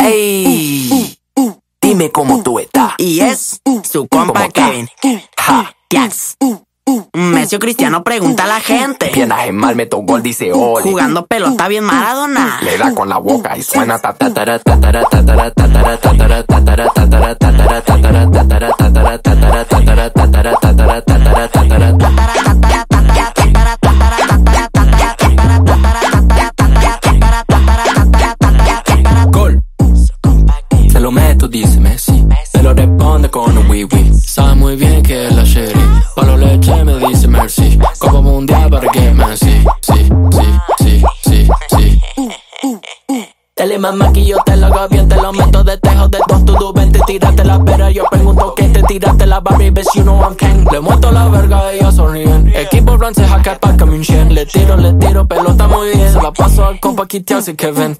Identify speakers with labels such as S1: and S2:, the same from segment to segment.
S1: Ey, dime cómo tú estás.
S2: Y es su compa Kevin.
S1: Ja,
S2: Yes. Messi o Cristiano, pregunta a la gente.
S1: piernas en mal, meto gol, dice Oli.
S2: Jugando pelota bien Maradona.
S1: Le da con la boca y suena ta ta ta ta ta ta ta ta ta ta ta ta ta ta ta ta ta Gol. Se lo meto, dice Messi. Se lo responde con un wee-wee. Sabe muy bien que es la Sherry. Palo leche me dice merci. Copa mundial para que Messi. Sí, sí, sí, sí, sí. Dale mamá que yo te lo hago bien, te lo meto de tejo de dos, tú vente, tírate la pera. Yo pregunto que te tiraste la Barbie, ves you know I'm king. Le muestro la verga y ellos sonríen. Equipo francés acá para Caminchen. Le tiro, pelota muy bien. Se la paso al compa quitearse Kevin.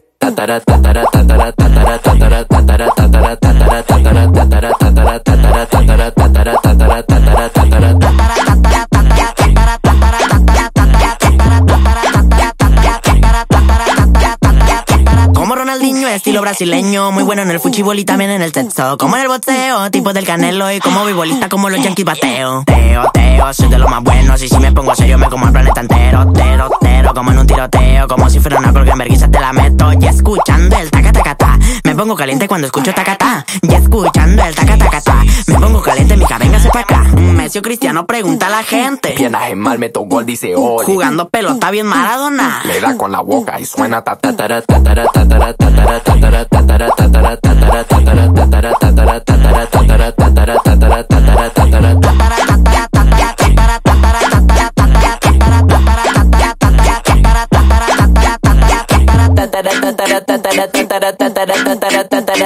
S2: Como Ronaldinho, estilo brasileño. Muy bueno en el fútbol y también en el sexo. Como en el boxeo, tipo del Canelo. Y como beisbolista, como los Yankees bateo. Teo, soy de los más buenos. Y si me pongo serio, me como el planeta entero. Tero, como en un tiroteo. Como si fuera una porque en vergüenza te la meto. Y escuchando el taca-taca-ta. Me pongo caliente cuando escucho taca-ta. Y escuchando el taca-taca-ta. Me pongo caliente, mija, véngase pa' acá. Messi o Cristiano, pregunta a la gente.
S1: Piernas en mal, meto gol, dice Oli.
S2: Jugando pelota bien Maradona.
S1: Le da con la boca y suena ta ta ta ta ta ta ta ta ta ta ta ta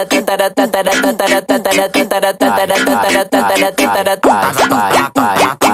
S1: ta ta ta ta